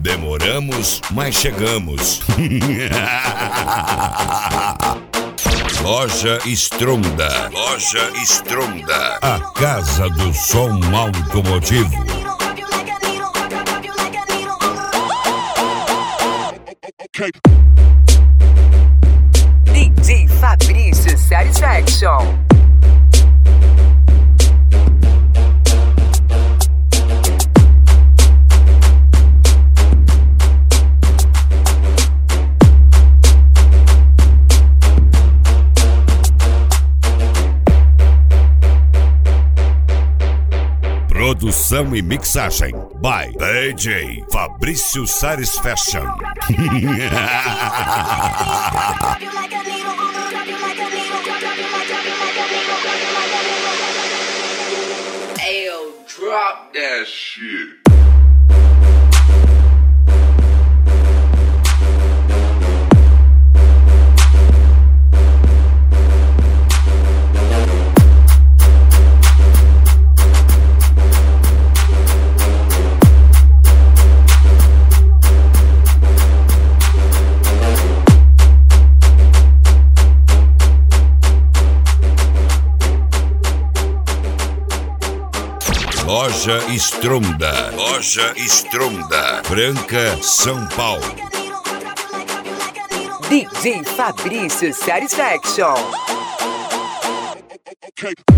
Demoramos, mas chegamos. Loja Stronda. Loja Stronda. A casa do som automotivo. DJ Fabrício Satisfaction. Produção e mixagem by DJ Fabrício Satisfaction. Ayo, drop that shit. Loja Stronda. Loja Stronda. Franca, São Paulo. DJ Fabrício Satisfaction.